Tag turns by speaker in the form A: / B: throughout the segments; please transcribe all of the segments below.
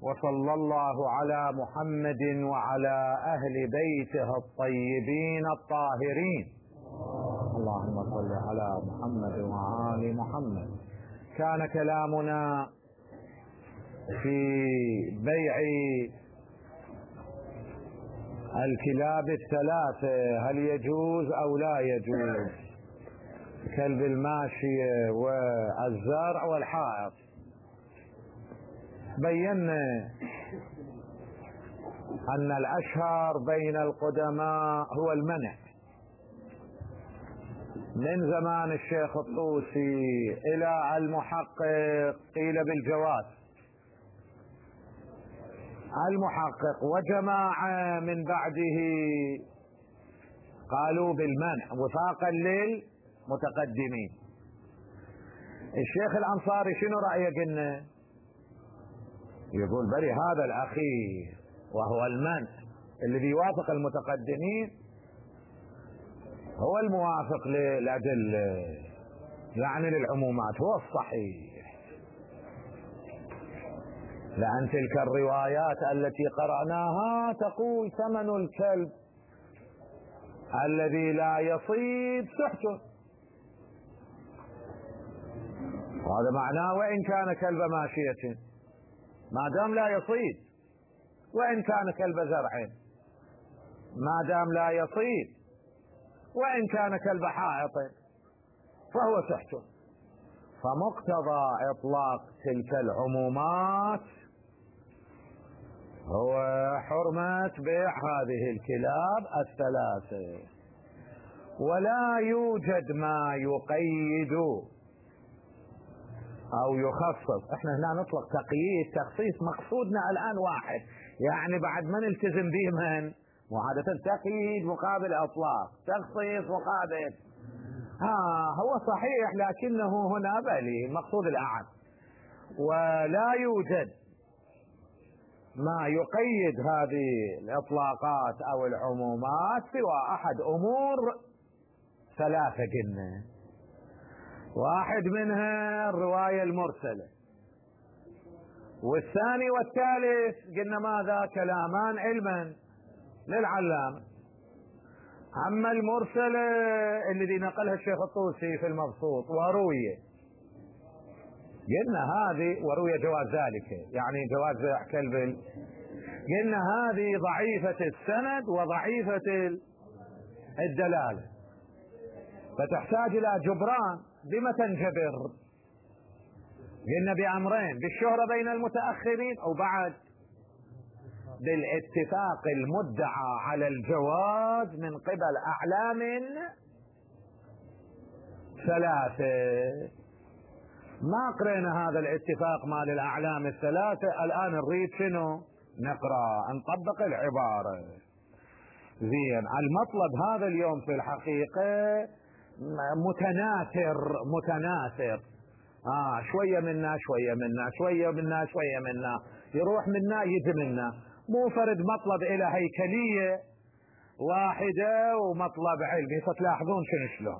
A: وصلى الله على محمد وعلى أهل بيته الطيبين الطاهرين. اللهم صل على محمد وآل محمد. كان كلامنا في بيع الكلاب الثلاثة، هل يجوز أو لا يجوز؟ كلب الماشية والزرع والحائط. بينا أن الأشهر بين القدماء هو المنع من زمان الشيخ الطوسي إلى المحقق قيل بالجواز. المحقق وجماعة من بعده قالوا بالمنع وفاقا للمتقدمين. الشيخ الأنصاري شنو رأيه؟ قلنا يقول بلي هذا الأخير وهو المنع اللي بيوافق المتقدمين هو الموافق للأدلة، يعني للعمومات، هو الصحيح. لأن تلك الروايات التي قرأناها تقول ثمن الكلب الذي لا يصيد سحته، وهذا معناه وإن كان كلب ماشية ما دام لا يصيد، وإن كان كلب زرع ما دام لا يصيد، وإن كان كلب حائط فهو سحته. فمقتضى إطلاق تلك العمومات هو حرمة بيع هذه الكلاب الثلاثة، ولا يوجد ما يقيد أو يخصص. احنا هنا نطلق تقييد تخصيص، مقصودنا الآن واحد، يعني بعد ما نلتزم به من وعادة تقييد مقابل اطلاق، تخصيص مقابل هو صحيح، لكنه هنا بلي مقصود الأعم، ولا يوجد ما يقيد هذه الإطلاقات أو العمومات سوى أحد أمور ثلاثة قلنا. واحد منها الرواية المرسلة، والثاني والثالث قلنا ماذا؟ كلامان علما للعلامة. أما المرسلة الذي نقلها الشيخ الطوسي في المبسوط وروية، قلنا هذه وروية جواز ذلك، يعني جواز كلب، قلنا هذه ضعيفة السند وضعيفة الدلالة، فتحتاج إلى جبران. بما تنجبر؟ قلنا بأمرين: بالشهرة بين المتأخرين، أو بعد بالاتفاق المدعى على الجواز من قبل أعلام ثلاثة. ما قرينا هذا الاتفاق مال الأعلام الثلاثة، الآن نريد شنو؟ نقرأ، نطبق العبارة. زين، المطلب هذا اليوم في الحقيقة متناثر شوية منا شوية منا، شوية منا شوية منا، يروح منا يجي منا، مو فرد مطلب إلى هيكلية واحدة ومطلب علمي. فتلاحظون شلون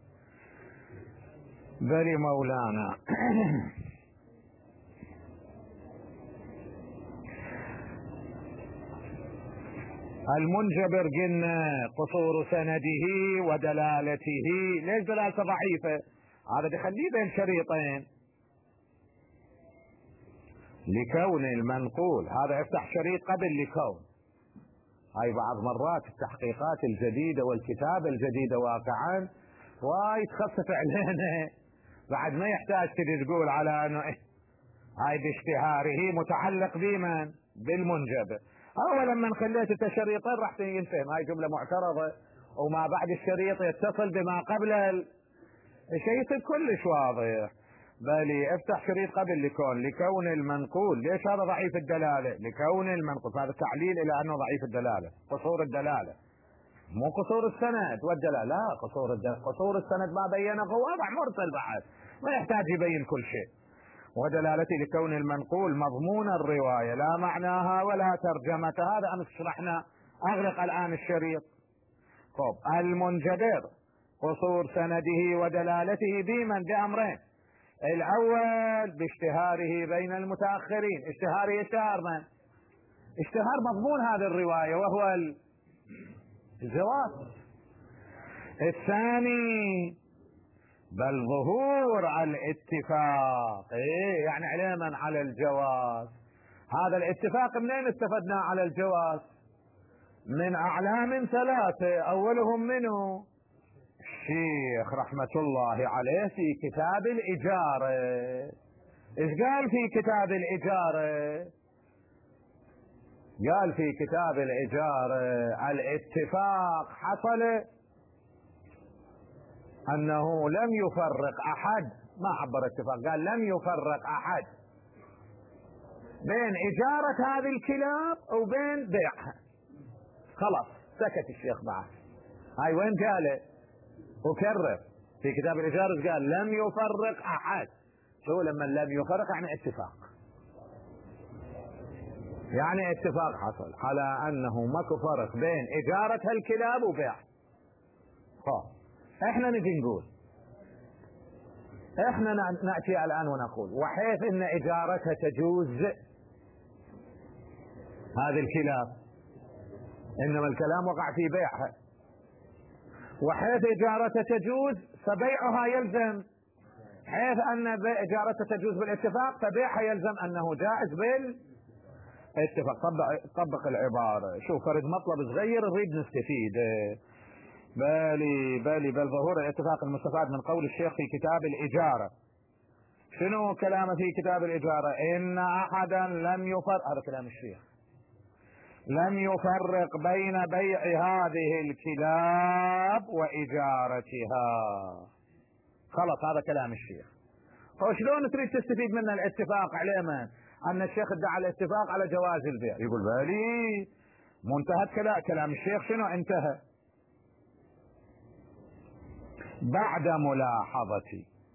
A: بلي مولانا. المنجبر قلنا قصور سنده ودلالته. ليش دلالته ضعيفة؟ هذا بيخليه بين شريطين، لكون المنقول هذا يفتح شريط قبل لكون. هاي بعض مرات التحقيقات الجديدة والكتابة الجديدة واقعا وايد تخفف علينا، بعد ما يحتاج كده تقول على انه هاي باشتهاره متعلق بمن؟ بالمنجبر. اولا من خليت التشريطين راح ينفهم هاي جملة معترضة، وما بعد الشريط يتصل بما قبل الشيء كلش واضح. بل افتح شريط قبل لكون المنقول. ليش هذا ضعيف الدلالة؟ لكون المنقول، هذا تعليل الى انه ضعيف الدلالة، قصور الدلالة، مو قصور السند والدلالة. لا، قصور السند ما بينه واضح مرسل، بعد ما يحتاج يبين كل شيء. ودلالته لكون المنقول مضمون الرواية لا معناها ولا ترجمتها. هذا أمس شرحنا، أغلق الآن الشريط. المنجبر قصور سنده ودلالته بمن؟ بأمرين: الأول باشتهاره بين المتأخرين. اشتهاره اشتهار من؟ اشتهار مضمون هذه الرواية وهو الجواز. الثاني بل ظهور الاتفاق، يعني علما على الجواز. هذا الاتفاق منين استفدنا على الجواز؟ من أعلام ثلاثة، أولهم منه الشيخ رحمة الله عليه في كتاب الإجارة. إيش قال في كتاب الإجارة؟ قال في كتاب الإجارة الاتفاق حصل أنه لم يفرق أحد، ما عبر اتفاق، قال لم يفرق أحد بين إجارة هذه الكلاب وبين بيعها. خلاص سكت الشيخ معه. هاي وين قاله؟ وكرر في كتاب الإجارة قال لم يفرق أحد. شو لما لم يفرق؟ يعني اتفاق، يعني اتفاق حصل على أنه ماكو فرق بين إجارة هالكلاب وبيع. احنا نجي نقول، احنا نأتي الآن ونقول وحيث ان إجارتها تجوز هذه الكلاب، انما الكلام وقع في بيعها، وحيث إجارتها تجوز فبيعها يلزم، حيث ان إجارتها تجوز بالاتفاق فبيعها يلزم انه جائز بالاتفاق. طبق العبارة. شوف فرد مطلب صغير نريد نستفيد. بل ظهور الاتفاق المستفاد من قول الشيخ في كتاب الإجارة. شنو كلامه في كتاب الإجارة؟ إن أحدا لم يفرق، هذا كلام الشيخ، لم يفرق بين بيع هذه الكلاب وإجارتها. خلاص هذا كلام الشيخ. فشلون تريد تستفيد من الاتفاق عليه؟ أن الشيخ ادعى الاتفاق على جواز البيع. يقول بالي منتهى كلام الشيخ. شنو انتهى؟ بعد ملاحظة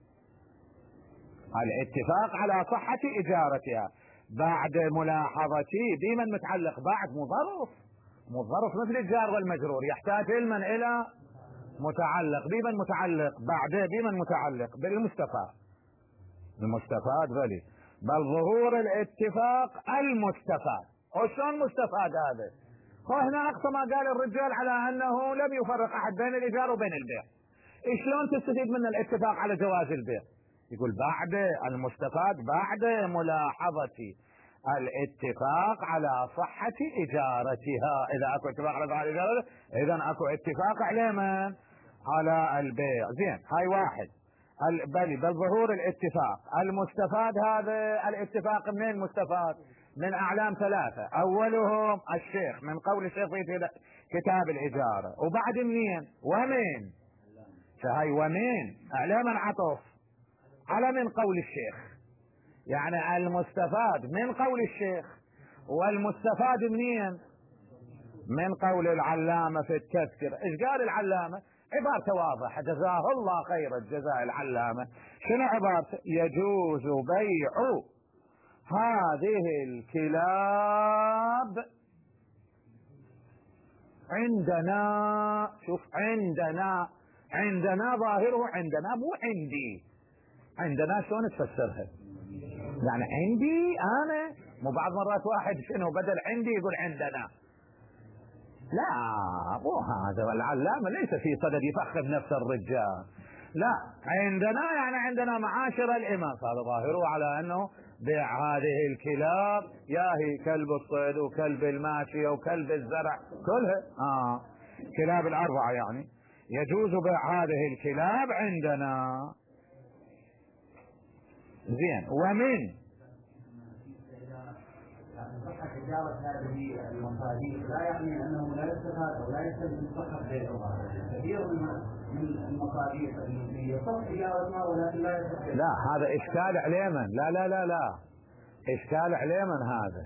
A: الاتفاق على صحة إجارتها، بعد ملاحظة بمن متعلق، بعد مظرف مثل الجار والمجرور يحتاج علما إلى متعلق، بمن متعلق، بعد بمن متعلق بالمستفاد. المستفاد بل ظهور الاتفاق المستفاد. وشون مستفاد هذا؟ هنا أقصى ما قال الرجال على أنه لم يفرق أحد بين الإيجار وبين البيع. شلون تستفيد من الاتفاق على جواز البيع؟ يقول بعد المستفاد بعد ملاحظة الاتفاق على صحة إجارتها. إذا أكو اتفاق على صحة إجارتها إذا أكو اتفاق على من؟ على البيع. زين، هاي واحد. بل ظهور الاتفاق المستفاد. هذا الاتفاق منين مستفاد؟ من أعلام ثلاثة، أولهم الشيخ من قول الشيخ في كتاب الإجارة، وبعد منين؟ ومن فهي ومن أعلاما عطف على من قول الشيخ، يعني المستفاد من قول الشيخ، والمستفاد منين؟ من قول العلامة في التذكرة. ايش قال العلامة؟ عبارته واضحة جزاه الله خير الجزاء. العلامة شنو عبارته؟ يجوز بيع هذه الكلاب عندنا. شوف عندنا ظاهره عندنا، مو عندي. عندنا شلون تفسرها؟ يعني عندي انا، مو بعض مرات واحد شنو بدل عندي يقول عندنا. لا مو هذا. العلامة ليس في صدد يفخم نفس الرجال. لا، عندنا يعني عندنا معاشر الإمام. هذا ظاهره على أنه بيع هذه الكلاب، ياهي كلب الصيد وكلب الماشية وكلب الزرع كلها كلاب الأربعة، يعني يجوز بيع هذه الكلاب عندنا. زين، ومن
B: صحة إجارة هذه المصاريف لا يعني أنه لا يستفاد أو لا يستلزم صحة بيعها. كثير من المصاريف التي يصح إجارتها ولكن لا يستفاد.
A: لا، هذا إشكال عليه من؟ لا إشكال عليه من هذا؟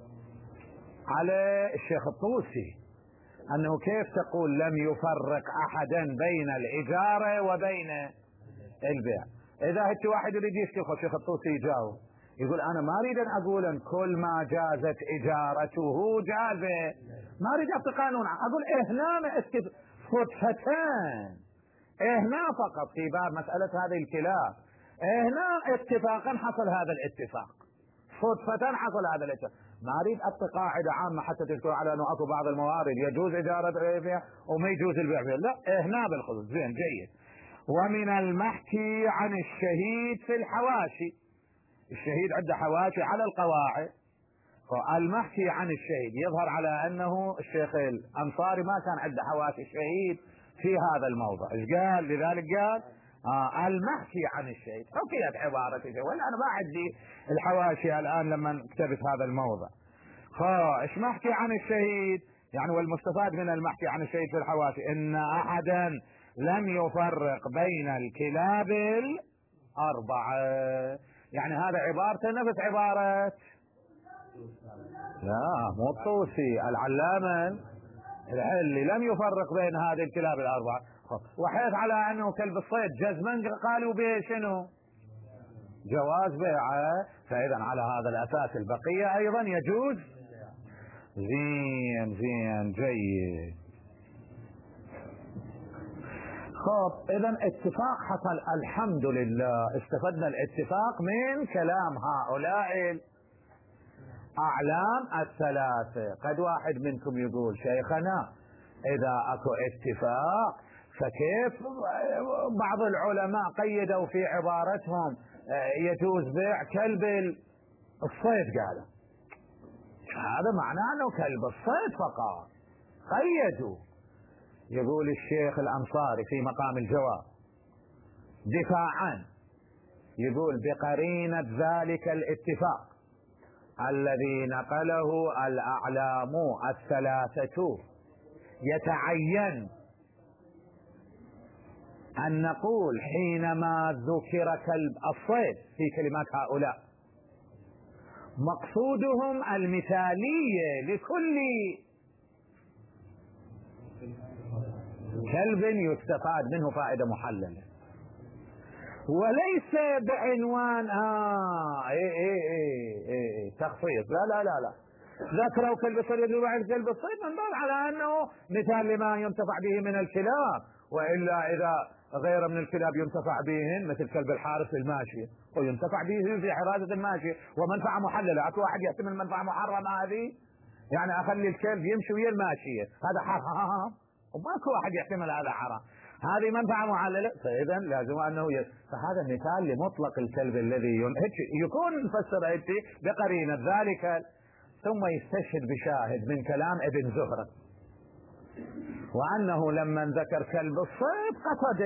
A: على الشيخ الطوسي، أنه كيف تقول لم يفرق أحدا بين الإجارة وبين البيع؟ إذا هيك واحد يريد يشتكي الشيخ الطوسي يجاوب يقول أنا ما أريد أن أقول أن كل ما جازت إجارته جازة، ما أريد أعطي قانون، أقول هنا فتحتين، هنا فقط في باب مسألة هذه الكلاب هنا اتفاقا حصل هذا الاتفاق، صدفة حصل هذا الاتفاق. ما اريد اعطي قاعدة عامة حتى تشتغل على انه اكو بعض الموارد يجوز اجارة فيها وما يجوز البيع فيها، لا هنا بالخصوص. زين جيد. ومن المحكي عن الشهيد في الحواشي، الشهيد عنده حواشي على القواعد، المحكي عن الشهيد يظهر على انه الشيخ الانصاري ما كان عنده حواشي الشهيد في هذا الموضع. ايش قال؟ لذلك قال المحكي عن الشهيد، حكيت عبارة ولا انا ما عندي الحواشي الان لما كتبت هذا الموضع. ايش محكي عن الشهيد؟ يعني والمستفاد من المحكي عن الشهيد في الحواشي ان احدا لم يفرق بين الكلاب الاربعة. يعني هذا عبارته نفس عبارة لا مو الطوسي، العلامة الحلي لم يفرق بين هذه الكلاب الاربعة، وحيث على انه كلب الصيد جزما قالوا به شنو؟ جواز بيعه، فاذا على هذا الاساس البقية ايضا يجوز. زين زين جيد. خب اذا اتفاق حصل الحمد لله، استفدنا الاتفاق من كلام هؤلاء اعلام الثلاثة. قد واحد منكم يقول شيخنا اذا اكو اتفاق فكيف بعض العلماء قيدوا في عبارتهم يجوز بيع كلب الصيد؟ قالوا هذا معناه انه كلب الصيد فقط قيدوا. يقول الشيخ الانصاري في مقام الجواب دفاعا، يقول بقرينة ذلك الاتفاق الذي نقله الاعلام الثلاثة يتعين ان نقول حينما ذكر كلب الصيد في كلمات هؤلاء مقصودهم المثالية لكل كلب يستفاد منه فائدة محللة، وليس بعنوان تخصيص. لا لا لا لا، ذكروا كلب الصيد وبعد كلب الصيد من باب على انه مثال لما ينتفع به من الكلاب، والا اذا غير من الكلاب ينتفع بهن مثل كلب الحارس الماشية وينتفع به في حراسة الماشية ومنفعة محللة. اكو واحد يحتمل منفعة محرمة هذه؟ يعني اخلي الكلب يمشي ويا الماشية هذا حرام، وماكو واحد يحتمل هذا حرام، هذه منفعة محللة، فاذا لازم انه فهذا مثال لمطلق الكلب الذي يكون مفسر بقرينة ذلك. ثم يستشهد بشاهد من كلام ابن زهرة وانه لما ذكر كلب الصيد قصد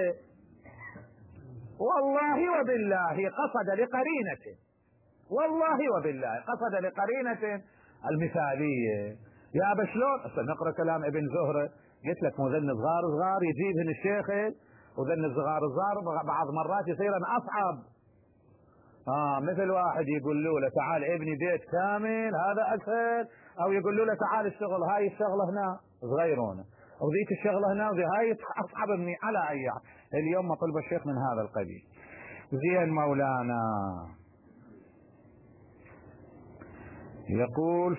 A: والله وبالله قصد لقرينة، والله وبالله قصد لقرينة المثالية. يا ابا شلون نقرأ كلام ابن زهرة؟ قلت لك مذن صغار صغار يجيبهن الشيخ، وذن الصغار صغار بعض مرات يصيرن اصعب. مثل واحد يقول له تعال ابني بيت كامل هذا اسهل، او يقول له تعال اشتغل هاي الشغله هنا صغيرونه وذيك الشغله هنا وذي هاي اصعب مني. على اي اليوم مطلب الشيخ من هذا القبيل. زين مولانا يقول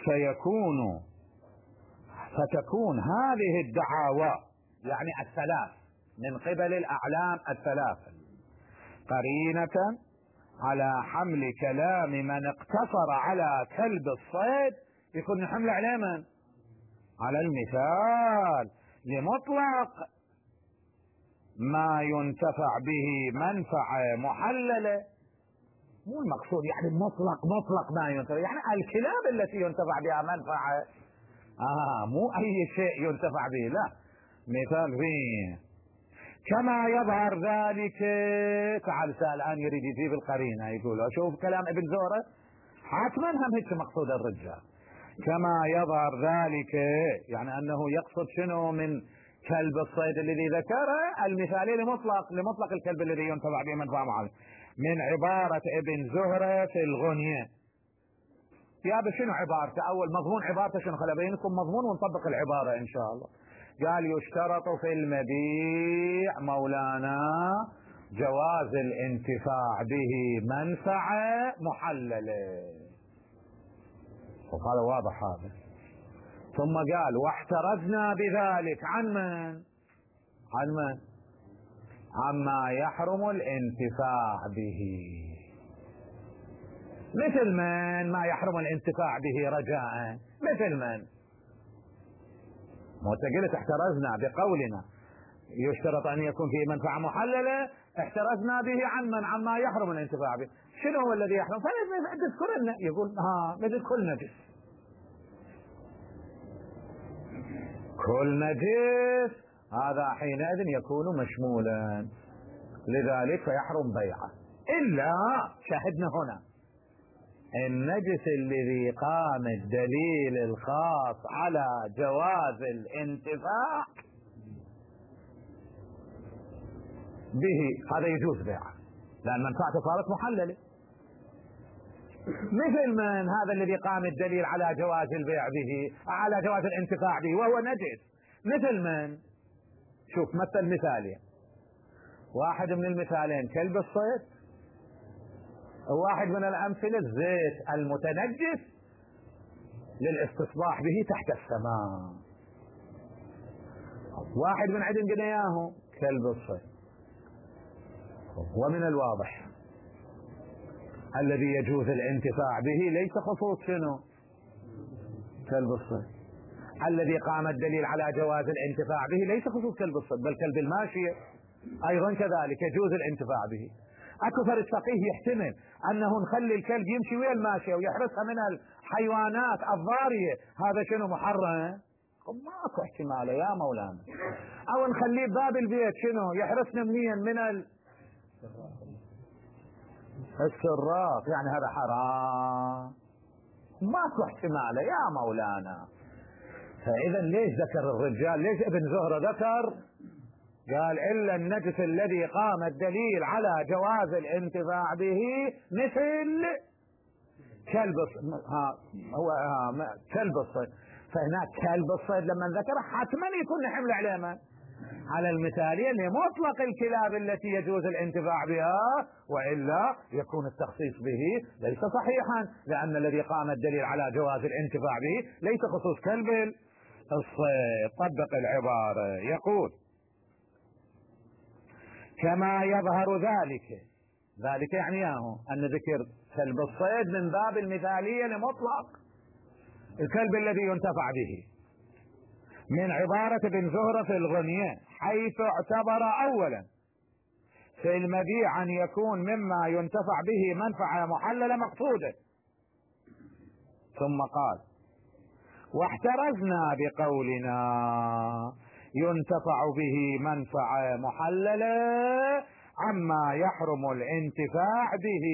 A: فتكون هذه الدعاوى يعني الثلاث من قبل الاعلام الثلاثه قرينة على حمل كلام من اقتصر على كلب الصيد، يكون حمل على من؟ على المثال لمطلق ما ينتفع به منفعة محللة. مو المقصود يعني مطلق ما ينتفع، يعني الكلاب التي ينتفع بها منفعة، مو اي شيء ينتفع به، لا مثال فيه كما يظهر ذلك. تعال سأل الآن يريد يجيب القرينة، يقول شوف كلام ابن زهرة حتما هم هيك مقصود الرجال. كما يظهر ذلك يعني أنه يقصد شنو من كلب الصيد الذي ذكره المثالي لمطلق الكلب الذي ينتفع به منفعة معينة من عبارة ابن زهرة في الغنية. يا شنو عبارته؟ أول مضمون عبارته شنو؟ خلي بينكم مضمون ونطبق العبارة إن شاء الله. قال يشترط في المبيع مولانا جواز الانتفاع به منفعة محللة، وقال واضح هذا. ثم قال واحترزنا بذلك عن من؟ عما يحرم الانتفاع به. مثل من ما يحرم الانتفاع به رجاء، مثل من قلت احترزنا بقولنا يشترط ان يكون فيه منفعة محللة، احترزنا به عن من عما يحرم الانتفاع به. شنو هو الذي يحرم؟ فنذكر لنا، يقول مثل كل نجس، كل نجس هذا حينئذ يكون مشمولا، لذلك فيحرم بيعه. إلا شاهدنا هنا النجس الذي قام الدليل الخاص على جواز الانتفاع به، هذا يجوز بيعه لأن منفعته صارت محللة. مثل من هذا الذي قام الدليل على جواز البيع به، على جواز الانتفاع به وهو نجس، مثل من؟ شوف مثل مثالين، واحد من المثالين كلب الصيد، واحد من الأمثلة الزيت المتنجس للاستصباح به تحت السماء. واحد من عدن قنياه كلب الصيد. ومن الواضح الذي يجوز الانتفاع به ليس خصوص شنو؟ كلب الصيد. الذي قام الدليل على جواز الانتفاع به ليس خصوص كلب الصيد، بل كلب الماشية ايضا كذلك يجوز الانتفاع به. اكو فرد فقيه يحتمل انه نخلي الكلب يمشي ويا الماشية ويحرسها من الحيوانات الضارية، هذا شنو محرم؟ ماكو احتمال يا مولانا. او نخليه باب البيت شنو يحرسنا منين؟ من السراق، يعني هذا حرام، ماكو احتمال يا مولانا. فاذا ليش ذكر الرجال؟ ليش ابن زهرة ذكر قال إلا النجس الذي قام الدليل على جواز الانتفاع به مثل كلب كلب الصيد. فهناك كلب الصيد لما ذكر حتما يكون حمل عليه من؟ على المثالية لمطلق الكلاب التي يجوز الانتفاع بها، وإلا يكون التخصيص به ليس صحيحا، لأن الذي قام الدليل على جواز الانتفاع به ليس خصوص كلب الصيد. طبق العبارة، يقول كما يظهر ذلك يعني أن ذكر كلب الصيد من باب المثالية لمطلق الكلب الذي ينتفع به من عبارة ابن زهرة في الغنية، حيث اعتبر أولا في المبيع أن يكون مما ينتفع به منفعة محللة مقصودة، ثم قال واحترزنا بقولنا ينتفع به منفعة محللة عما يحرم الانتفاع به،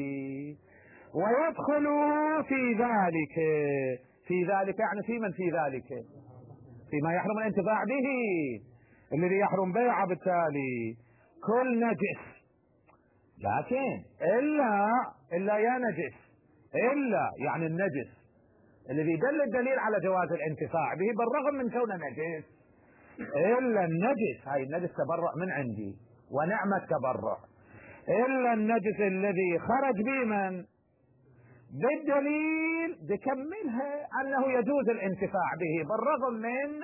A: ويدخل في ذلك يعني في من في ذلك فيما يحرم الانتفاع به الذي يحرم بيعه بالتالي كل نجس، لكن إلا يا نجس، إلا يعني النجس الذي دل الدليل على جواز الانتفاع به بالرغم من كونه نجس، إلا النجس، هاي النجس تبرع من عندي ونعمة تبرع، إلا النجس الذي خرج به من بالدليل بكملها أنه يجوز الانتفاع به بالرغم من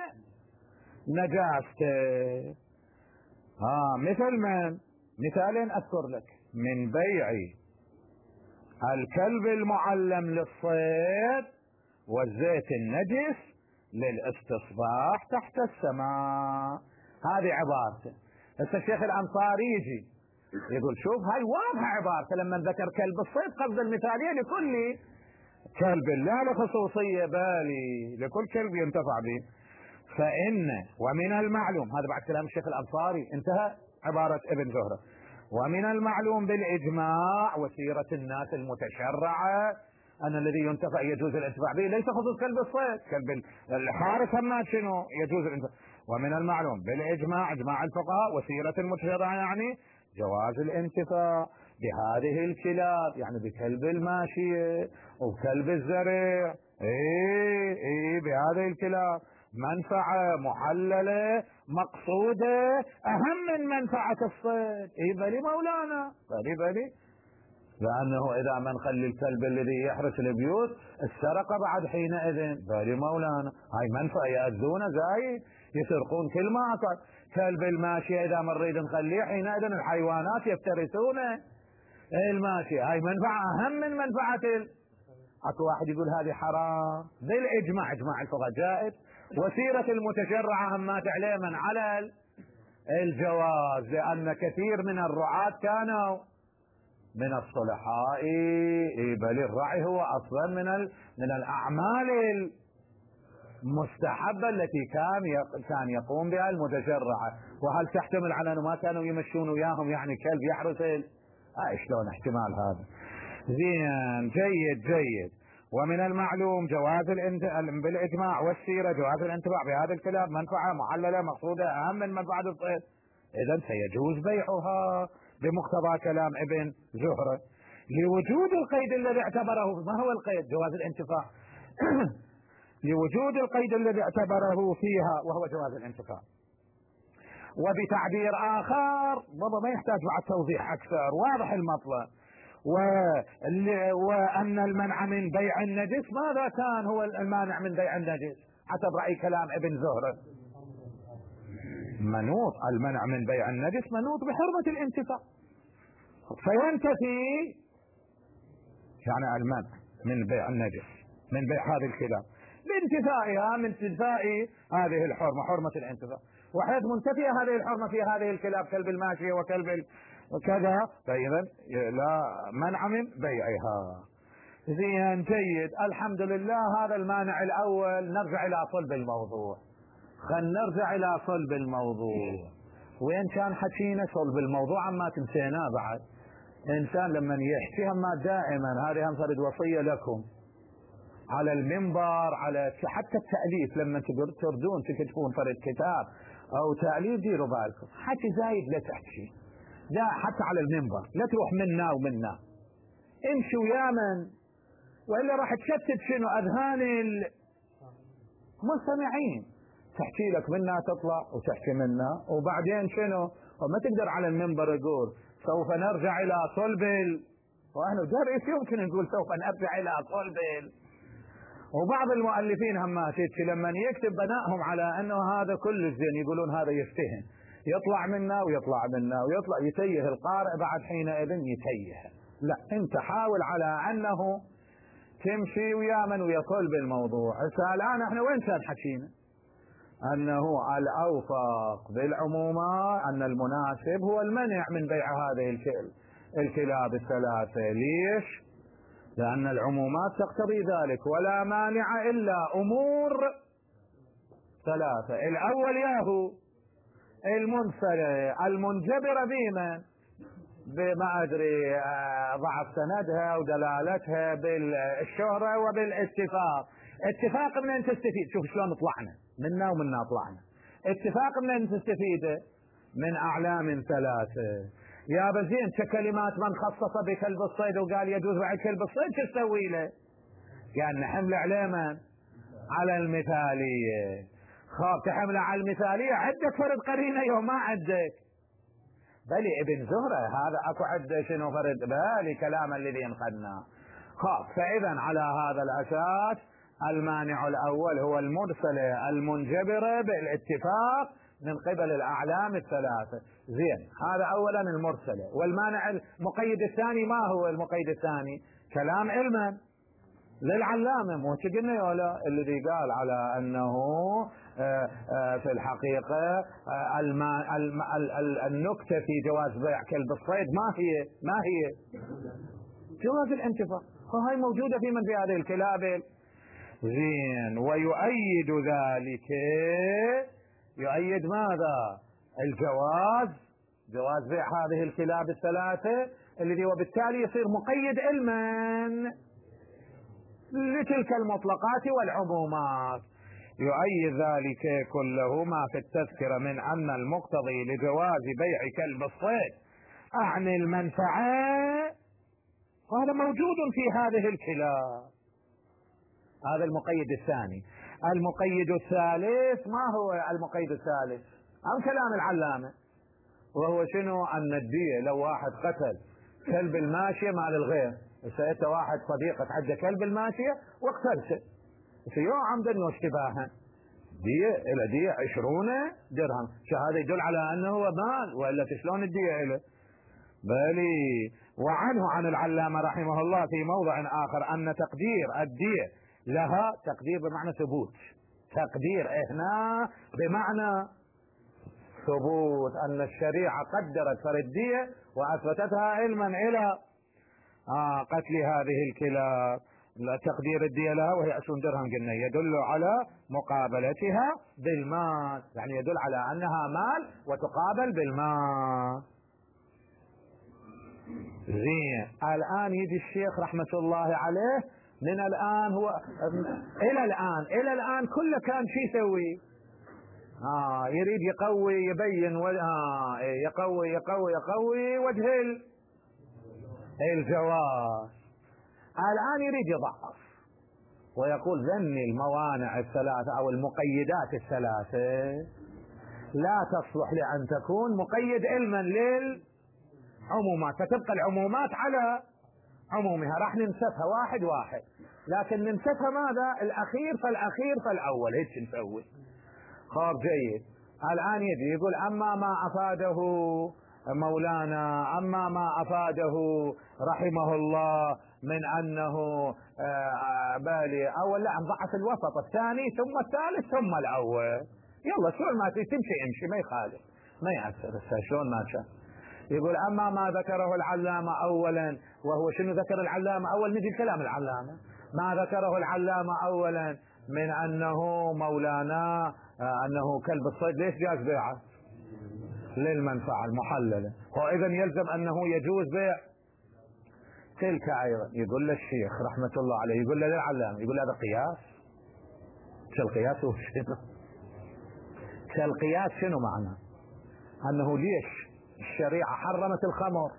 A: نجاسته. مثل من؟ مثالين أذكر لك، من بيع الكلب المعلم للصيد والزيت النجس للاستصباح تحت السماء. هذه عبارته. هسه الشيخ الأنصاري يجي يقول شوف هاي واضحة عبارته لما ذكر كلب الصيد قصد المثالية لكل كلب لا لخصوصية بالي لكل كلب ينتفع به. فإن ومن المعلوم، هذا بعد كلام الشيخ الأنصاري انتهى عبارة ابن زهرة، ومن المعلوم بالإجماع وسيرة الناس المتشرعة أن الذي ينتفع يجوز الانتفاع به ليس خصوص كلب الصيد، كلب الحارس هم شنو يجوز الانتفاع. ومن المعلوم بالإجماع، إجماع الفقهاء وسيرة المتشرعة يعني جواز الانتفاع بهذه الكلاب، يعني بكلب الماشية وكلب الزرع، بهذه الكلاب منفعة محللة مقصودة أهم من منفعة الصيد. بلي مولانا، بلي لأنه إذا ما نخلي الكلب الذي يحرس البيوت السرقة بعد حينئذ، بلي مولانا هاي منفعة يأذون زايد يسرقون كل ما أصل. كلب الماشية إذا ما نريد نخليه حينئذ الحيوانات يفترسونه. الماشية هاي منفعة أهم من منفعة اكو واحد يقول هذه حرام بالاجماع، اجماع الفقهاء جائز، وسيرة المتشرعة همات عليه من على الجواز، لأن كثير من الرعاة كانوا من الصلحاء، بل الرعي هو أصلا من الأعمال المستحبة التي كان يقوم بها المتشرعة. وهل تحتمل على أنه ما كانوا يمشون وياهم يعني كلب يحرس؟ شلون احتمال هذا؟ زين، جيد. ومن المعلوم جواز بالإجماع والسيرة جواز الانتفاع بهذا الكلاب منفعة معللة مقصودة أهم من منفعة الصيد، إذن سيجوز بيعها بمقتضى كلام ابن زهرة لوجود القيد الذي اعتبره. ما هو القيد؟ جواز الانتفاع. لوجود القيد الذي اعتبره فيها وهو جواز الانتفاع. وبتعبير آخر ما يحتاج بعد توضيح أكثر، واضح المطلب. وأن المنع من بيع النجس، ماذا كان هو المانع من بيع النجس حسب رأي كلام ابن زهرة؟ منوط المنع من بيع النجس منوط بحرمة الانتفاع، فينتفي يعني المنع من بيع النجس من بيع هذه الكلاب لانتفائها من انتفاء هذه الحرمة، حرمة الانتفاع. وحيث منتفية هذه الحرمة في هذه الكلاب كلب الماشية وكلب وكذا، فإذا لا منع من بيعها. زين، جيد، الحمد لله. هذا المانع الأول. نرجع إلى صلب الموضوع. نرجع إلى صلب الموضوع. وين كان حكينا صلب الموضوع؟ عما تنسيناه بعد. إنسان لما يحكي هم دائما، هذه هم صارت وصية لكم على المنبر، على حتى التأليف لما تردون تكتبون فرد كتاب أو تأليف، ديروا بالكم حكي زايد لا تحكي، لا حتى على المنبر لا تروح منا ومنا، امشي ويامن، وإلا راح تشتت شنو أذهان المستمعين. تحكي لك منا تطلع وتحكي منا، وبعدين شنو؟ وما تقدر على المنبر يقول سوف نرجع إلى صلب وأنا جريت يمكن نقول سوف نرجع إلى صلب. وبعض المؤلفين هم لما يكتب بنائهم على أنه هذا كل الزين يقولون هذا يفتهم، يطلع منا ويطلع منا ويطلع يتيه القارئ، بعد حينئذ يتيه. لا، انت حاول على أنه تمشي ويامن ويصل بالموضوع. الآن احنا وين كان حكينا؟ أنه الأوفق بالعمومة أن المناسب هو المنع من بيع هذه الكلاب الثلاثة. ليش؟ لأن العمومات تقتضي ذلك، ولا مانع إلا أمور ثلاثة. الأول ياهو المنفلة المنجبرة بمن؟ بما أدري ضعف سندها ودلالتها بالشهرة وبالاتفاق. اتفاق من أن تستفيد. شوف شلون طلعنا منا ومنا طلعنا. اتفاق من أن تستفيد من أعلام ثلاثة. يا بزين ككلمات من خصص بكلب الصيد وقال يجوز بعد كلب الصيد شو تسوي له؟ كان نحمل عليه من؟ على المثالية. خاف تحمل على المثالية، عندك فرد قرينة يوم ما عندك. بلي ابن زهرة هذا اكو عده شنو فرد بالي كلام الذي انقدناه. خاف. فاذا على هذا الاساس المانع الاول هو المرسلة المنجبرة بالاتفاق من قبل الاعلام الثلاثة. زين، هذا اولا المرسلة. والمانع المقيد الثاني، ما هو المقيد الثاني؟ كلام علما للعلامة، مو قلنا ولا الذي قال على انه في الحقيقة النكتة في جواز بيع كلب الصيد ما هي جواز الانتفاع، فهي موجودة في من في هذه الكلاب. زين، ويؤيد ذلك، يؤيد ماذا؟ الجواز، جواز بيع هذه الكلاب الثلاثة الذي وبالتالي يصير مقيد علما لتلك المطلقات والعمومات. يؤيد ذلك كله ما في التذكرة من أن المقتضي لجواز بيع كلب الصيد أعني المنفعة، وهذا موجود في هذه الكلاب. هذا المقيد الثاني. المقيد الثالث، ما هو المقيد الثالث؟ أو كلام العلامة، وهو شنو؟ أن الدية لو واحد قتل كلب الماشية مال الغير، سألت واحد صديقك عنده كلب الماشية واقتلته في يوم عمدا واشتباها، دية إلى دية 20 درهم. هذا يدل على أنه مال، وإلا شلون الدية إلى بالي. وعنه عن العلامة رحمه الله في موضع آخر أن تقدير الدية لها تقدير بمعنى ثبوت، تقدير هنا بمعنى ثبوت، أن الشريعة قدرت فردية وأثبتتها علما إلى قتل هذه الكلاب. تقدير الدية لها وهي 20 درهم قلنا يدل على مقابلتها بالمال، يعني يدل على أنها مال وتقابل بالمال. زين. الآن يجي الشيخ رحمة الله عليه من الآن هو إلى الآن كله كان شي يسوي؟ يريد يقوي يبين يقوي وجه الجواز. الآن يريد يضعف ويقول ذني الموانع الثلاثة أو المقيدات الثلاثة لا تصلح لأن تكون مقيد علما للعمومات، فتبقى العمومات على عمومها، راح ننسفها واحد واحد، لكن ننسفها ماذا؟ الأخير فالأول، هيك نسوي. خاب جيد. الآن يجي يقول أما ما أفاده مولانا، أما ما أفاده رحمه الله من أنه بالي أول لا نضعف الوسط، الثاني ثم الثالث ثم الأول، يلا شو ما تمشي امشي ما يخالف ما يأثر. شلون ما كان يقول أما ما ذكره العلامة أولا، وهو شنو ذكر العلامة أول؟ نجي كلام العلامة. ما ذكره العلامة أولا من أنه مولانا أنه كلب الصيد ليش جاز بيعه؟ للمنفعة المحللة، وإذا يلزم أنه يجوز بيع تلك أيضا. يقول له الشيخ رحمة الله عليه، يقول له للعلامة، يقول له هذا قياس. كالقياس هو شنو؟ كالقياس شنو معنى؟ أنه ليش الشريعة حرمت الخمر؟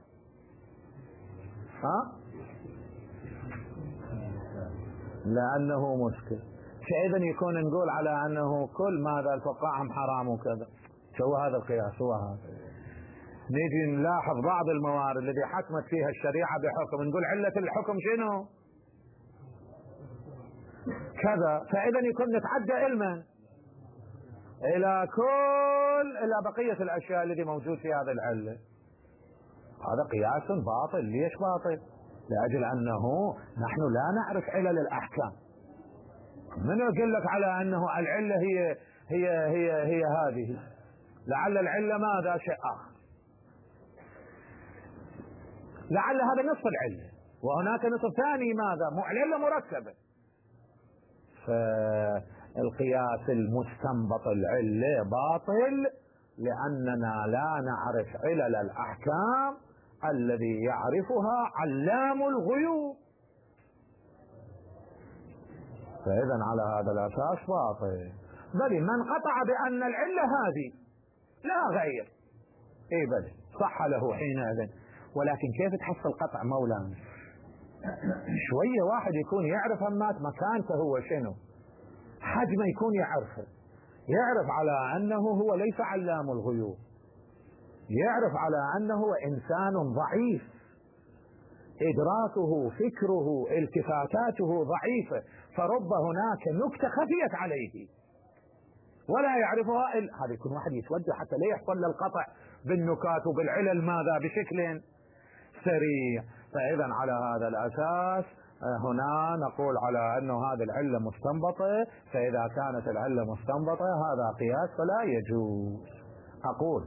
A: لأنه مسكر. فإذا يكون نقول على أنه كل ماذا الفقاعة حرام وكذا. شو هذا القياس؟ هو هذا. نيجي نلاحظ بعض الموارد التي حكمت فيها الشريعة بحكم، نقول علة الحكم شنو؟ كذا. فإذا يكون نتعدى علما إلى بقية الأشياء التي موجود في هذا العلة. هذا قياس باطل. ليش باطل؟ لأجل أنه نحن لا نعرف علل الأحكام. من يقول لك على أنه العلة هي هذه؟ لعل العلة ماذا؟ شيء آخر. لعل هذا نصف العلة وهناك نصف ثاني ماذا؟ العلة مركبة. فالقياس المستنبط العلة باطل لأننا لا نعرف علل الأحكام الذي يعرفها علام الغيوب. فإذا على هذا الأساس باطل. بل من قطع بأن العلة هذه لا غير بل صح له حينئذ. ولكن كيف تحصل قطع مولانا؟ شوية واحد يكون يعرف همات مكانته هو شنو، حجمه يكون يعرف على أنه هو ليس علام الغيوب، يعرف على أنه إنسان ضعيف، إدراكه فكره التفاتاته ضعيفة، فرب هناك نكتة خفيت عليه ولا يعرفها هذا يكون واحد يتوجه حتى لا يحصل للقطع بالنكات وبالعلل ماذا بشكل سريع. فإذا على هذا الأساس هنا نقول على أنه هذه العلة مستنبطة. فإذا كانت العلة مستنبطة هذا قياس فلا يجوز. أقول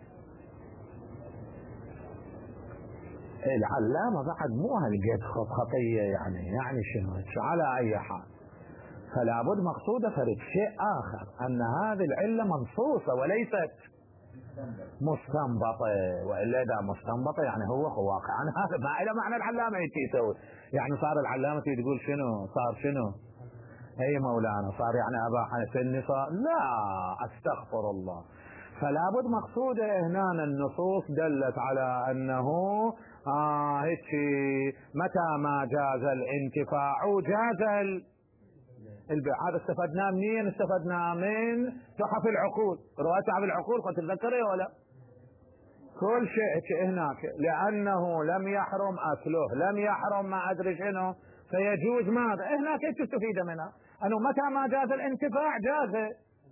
A: العلامة بعد مو هالقد خطية يعني شنو على أي حال، فلا بد مقصودة فرد شيء آخر أن هذه العلة منصوصة وليست مستنبطة، وإلا إذا مستنبطة يعني هو واقعا هذا ما إلى معنى العلامة يسوي. يعني صار العلامة تقول شنو صار شنو أي مولانا صار يعني أباح في النصاء؟ لا أستغفر الله. فلا بد مقصودة هنا النصوص دلت على أنه هيك متى ما جاز الانتفاع جاز البيع. هذا استفدناه منين؟ استفدناه من تحف العقول. رواية تحف العقول قد تتذكرها ولا؟ كل شيء هناك لأنه لم يحرم أكله لم يحرم ما أدري شنو فيجوز ماذا؟ هناك ايش تستفيد منها؟ أنه متى ما جاز الانتفاع جاز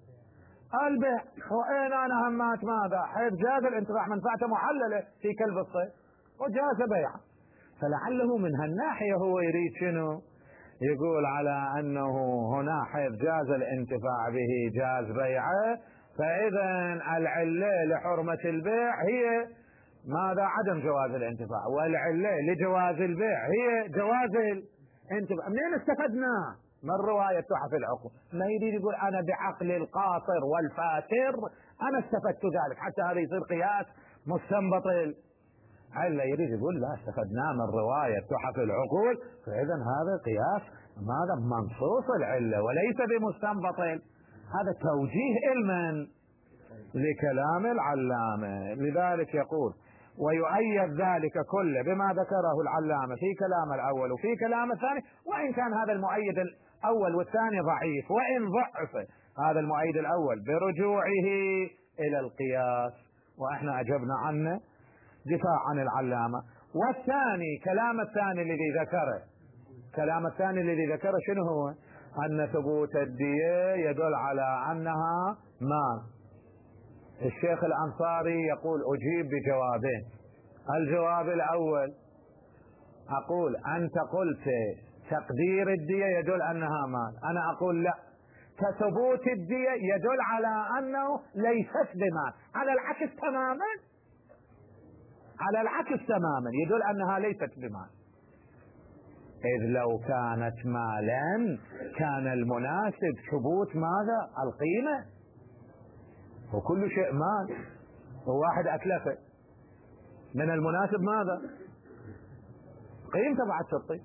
A: البيع. وإن أنا همات ماذا؟ حيث جاز الانتفاع منفعته محللة في كلب الصيد وجاز بيعه. فلعله من هالناحية هو يريد شنو؟ يقول على أنه هنا حيث جاز الانتفاع به جاز بيعه، فإذا العلة لحرمة البيع هي ماذا؟ عدم جواز الانتفاع، والعلة لجواز البيع هي جواز الانتفاع. منين استفدنا؟ من رواية تحف العقول. ما يريد يقول أنا بعقل القاصر والفاتر أنا استفدت ذلك، حتى هذا يصير قياس مستنبط علة. يريد يقول لا، استفدناه من رواية تحف العقول، فإذا هذا قياس ماذا؟ منصوص العلة وليس بمستنبط. هذا توجيه علما لكلام العلامة. لذلك يقول ويؤيد ذلك كله بما ذكره العلامة في كلام الأول وفي كلام الثاني، وإن كان هذا المؤيد الأول والثاني ضعيف، وإن ضعف هذا المؤيد الأول برجوعه إلى القياس، وإحنا أجبنا عنه دفاع عن العلامة. والثاني كلام الثاني الذي ذكره، كلام الثاني الذي ذكره شنو هو؟ أن ثبوت الدية يدل على أنها مال. الشيخ الأنصاري يقول أجيب بجوابين. الجواب الأول أقول أنت قلت تقدير الدية يدل أنها مال، أنا أقول لا، كثبوت الدية يدل على أنه ليست بمال. على العكس تماما، على العكس تماما يدل أنها ليست بمال. إذ لو كانت مالا كان المناسب ثبوت ماذا؟ القيمة، وكل شيء مال. وواحد أتلفه، من المناسب ماذا؟ قيمته بعد تطيب.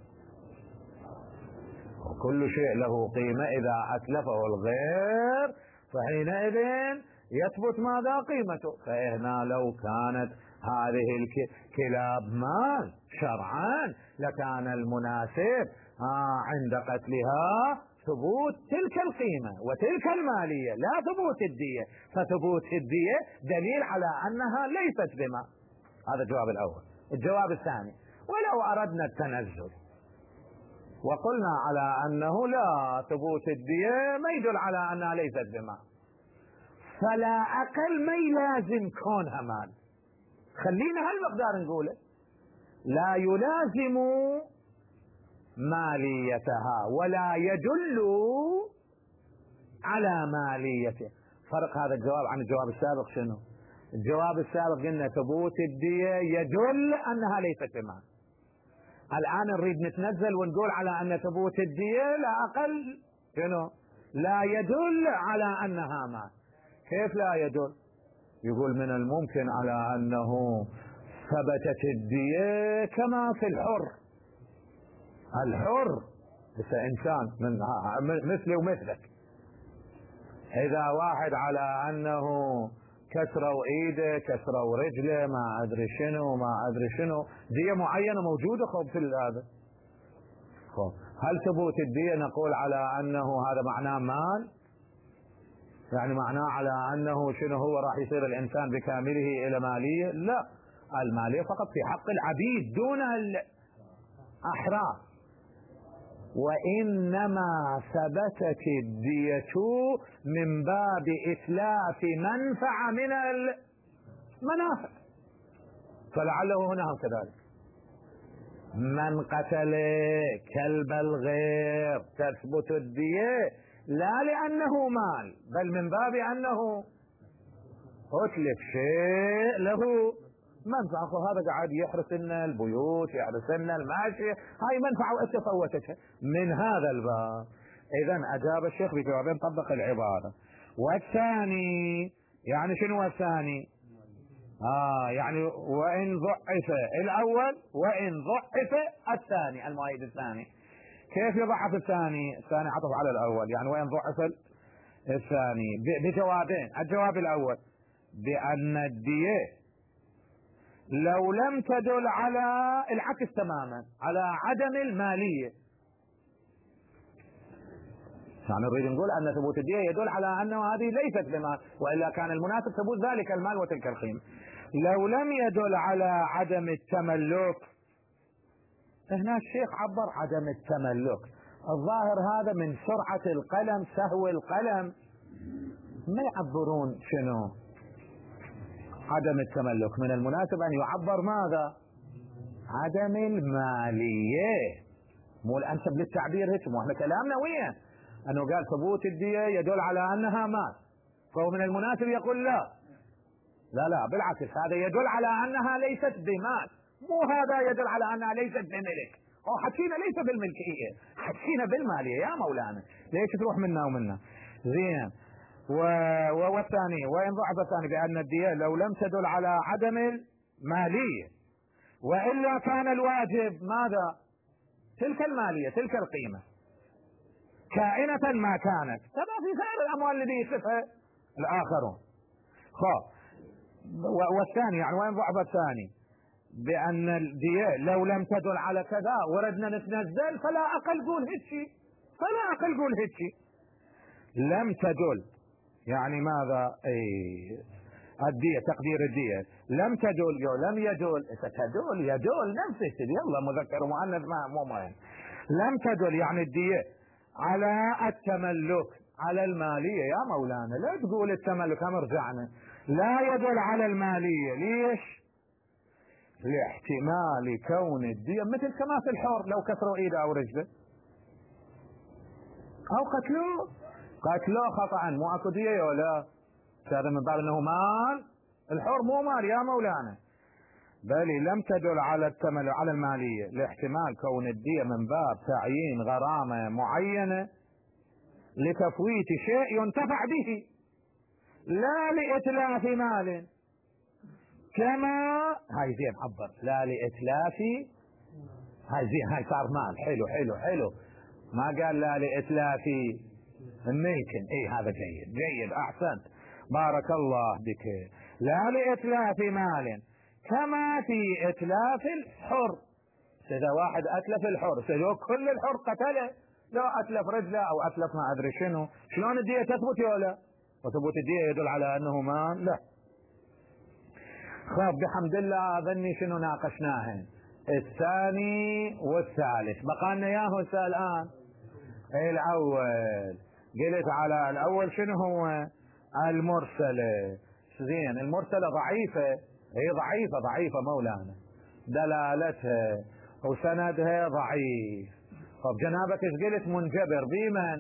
A: وكل شيء له قيمة، إذا أتلفه الغير فحينئذ يثبت ماذا؟ قيمته. فهنا لو كانت هذه الكلاب مال شرعا لكان المناسب عند قتلها ثبوت تلك القيمة وتلك المالية، لا ثبوت الدية. فثبوت الدية دليل على أنها ليست بمال. هذا الجواب الأول. الجواب الثاني، ولو أردنا التنزل وقلنا على أنه لا، ثبوت الدية ما يدل على أنها ليست بمال، فلا أقل ما يلازم كونها مال. خلينا هالمقدار نقوله، لا يلازم ماليتها ولا يدل على ماليته. فرق هذا الجواب عن الجواب السابق شنو؟ الجواب السابق قلنا ثبوت الدية يدل أنها ليست بمال. الآن نريد نتنزل ونقول على أن ثبوت الدية لا أقل شنو؟ لا يدل على أنها مال. كيف لا يدل؟ يقول من الممكن على أنه ثبتت الدية كما في الحر. الحر بس إنسان من مثلي ومثلك، إذا واحد على أنه كسروا إيده كسروا رجله ما أدري شنو ما أدري شنو، دية معينة موجودة خب في هذا. هل ثبوت الدية نقول على أنه هذا معناه مال؟ يعني معناه على أنه شنو هو راح يصير الإنسان بكامله إلى مالية؟ لا، المالية فقط في حق العبيد دون الأحرار. وإنما ثبتت الدية من باب إتلاف منفعة من المنافع. فلعله هنا هم كذلك، من قتل كلب الغير تثبت الدية لا لأنه مال، بل من باب أنه أتلف شيء له منفعة. وهذا قاعد يحرس لنا البيوت، يحرس لنا الماشية، هاي منفعة وأنت فوتتها من هذا الباب. إذن أجاب الشيخ بجوابين، طبق العبارة. والثاني يعني شنو الثاني؟ يعني وإن ضعف الأول وإن ضعف الثاني، المؤيد الثاني. كيف يضعف الثاني؟ الثاني عطف على الأول، يعني وإن ضعف الثاني بجوابين. الجواب الأول بأن الدية لو لم تدل على العكس تماما، على عدم المالية، يعني نريد نقول أن ثبوت الدية يدل على أنه هذه ليست بمال، وإلا كان المناسب ثبوت ذلك المال وتلك القيمة. لو لم يدل على عدم التملك، هنا الشيخ عبر عدم التملك، الظاهر هذا من سرعة القلم، سهو القلم، ما يعبرون شنو عدم التملك؟ من المناسب ان يعبر ماذا؟ عدم المالية. مو الانسب للتعبير هيك؟ مو احنا كلامنا وين انه قال ثبوت الدية يدل على انها مال، فهو من المناسب يقول لا لا لا، بالعكس هذا يدل على انها ليست بمال، مو هذا يدل على انها ليست بملك. او حكينا ليس بالملكية، حكينا بالمالية يا مولانا، ليش تروح منا ومنا؟ زين. والثاني وإن ضعف الثاني بأن الدية لو لم تدل على عدم المالية وإلا كان الواجب ماذا؟ تلك المالية، تلك القيمة كائنة ما كانت، كما في سائر الأموال الذي يصفها الآخرون. والثاني يعني وإن ضعف الثاني بأن الدية لو لم تدل على كذا وردنا نتنزل، فلا أقل قول هيك، فلا أقل قول هيك. لم تدل يعني ماذا؟ الدية، تقدير الدية لم تدل، لم يدل، تدل يدل نفسه، يلا مذكر ومؤنث مو مهم. لم تدل يعني الدية على التملك، على المالية يا مولانا، لا تقول التملك، هم رجعنا لا يدل على المالية. ليش؟ لاحتمال كون الدية مثل كما في الحر، لو كسروا ايده او رجله او قتلوه خطأ، مو اكو دية ولا؟ هذا من باب انه مال، الحر مو مال يا مولانا. بل لم تدل على التملك على المالية لاحتمال كون الدية من باب تعيين غرامة معينة لتفويت شيء ينتفع به لا لإتلاف مال، كما هاي زين عبر لا لإتلاف، هاي زين، هاي صار مال. حلو حلو حلو، ما قال لا لإتلاف ملك. اي هذا جيد جيد، احسنت، بارك الله بك. لا لإتلاف مال كما في إتلاف الحر. إذا واحد أتلف الحر، سلوك كل الحر قتله، لو أتلف رجله أو أتلف ما أدري شنو، شلون الدية تثبت ولا؟ وثبوت الدية يدل على أنه مال؟ لا. خاب بحمد الله أظني شنو ناقشناهن، الثاني والثالث، بقى لنا ياهو الآن. الأول قلت على الأول شنو هو؟ المرسلة. زين، المرسلة ضعيفة، هي ضعيفة مولانا، دلالتها وسندها ضعيف. طب جنابك ايش قلت؟ منجبر بمن؟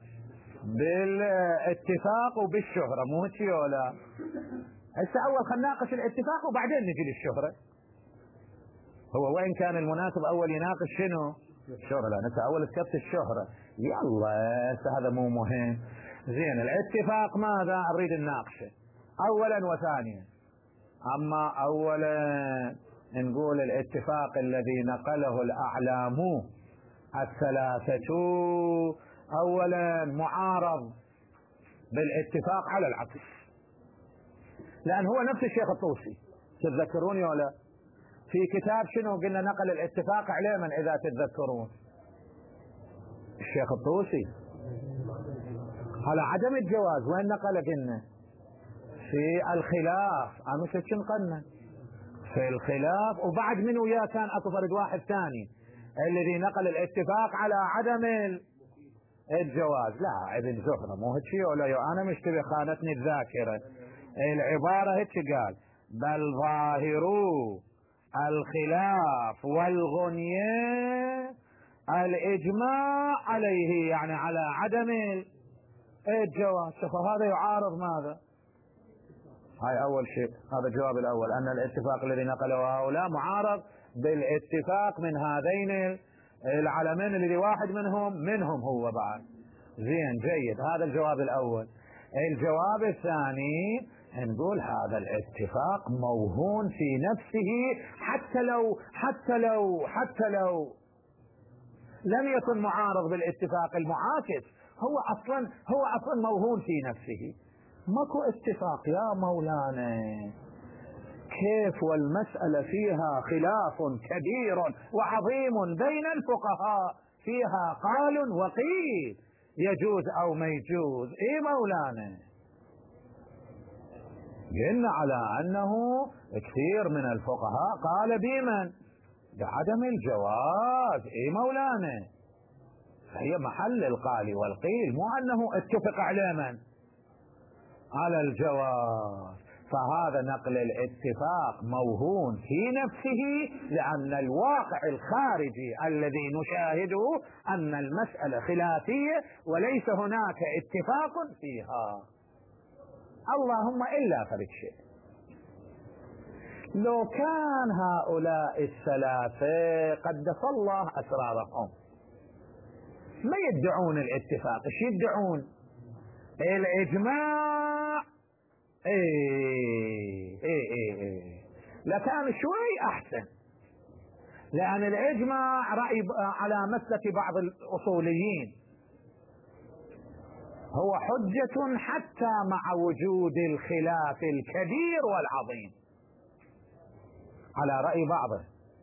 A: بالاتفاق وبالشهرة، مو هيك ولا؟ هسه اول خلينا نناقش الاتفاق وبعدين نجي للشهرة. هو وين كان المناسب اول يناقش شنو؟ الشهرة. لا نسى اول سكبت الشهرة، يلا هذا مو مهم. زين، الاتفاق ماذا نريد نناقشه اولا وثانيا. اما اولا نقول الاتفاق الذي نقله الاعلام الثلاثة اولا معارض بالاتفاق على العكس، لان هو نفس الشيخ الطوسي، تتذكروني ولا؟ في كتاب شنو قلنا نقل الاتفاق عليه من اذا تتذكرون؟ الشيخ الطوسي على عدم الجواز. وين نقل؟ قلنا في الخلاف، انا مش نقلنا في الخلاف. وبعد من وياه كان اكو فرد واحد ثاني الذي نقل الاتفاق على عدم الجواز. لا ابن زهرة مو هيك ولا؟ انا مشتبه، خانتني الذاكرة. العبارة هيك قال: بل ظاهروا الخلاف والغنية الاجماع عليه، يعني على عدم الجواز. شوف هذا يعارض ماذا؟ هاي اول شيء، هذا الجواب الاول، ان الاتفاق الذي نقله هؤلاء معارض بالاتفاق من هذين العلمين الذي واحد منهم هو بعد. زين جيد، هذا الجواب الاول. الجواب الثاني نقول هذا الاتفاق موهون في نفسه، حتى لو لم يكن معارض بالاتفاق المعاكس، هو اصلا موهون في نفسه. ماكو اتفاق يا مولانا، كيف والمسألة فيها خلاف كبير وعظيم بين الفقهاء، فيها قال وقيل، يجوز او ما يجوز. اي مولانا، قلنا على انه كثير من الفقهاء قال بمن؟ بعدم الجواز. اي مولانا، هي محل القال والقيل، مو انه اتفق على من؟ على الجواز. فهذا نقل الاتفاق موهون في نفسه، لأن الواقع الخارجي الذي نشاهده أن المسألة خلافية وليس هناك اتفاق فيها، اللهم إلا فرد شيء. لو كان هؤلاء الثلاثة قدس الله أسرارهم ما يدعون الاتفاق، ايش يدعون؟ الإجماع. لكان شوي أحسن، لأن الإجماع رأي على مسلك بعض الأصوليين هو حجة حتى مع وجود الخلاف الكبير والعظيم، على رأي بعضه.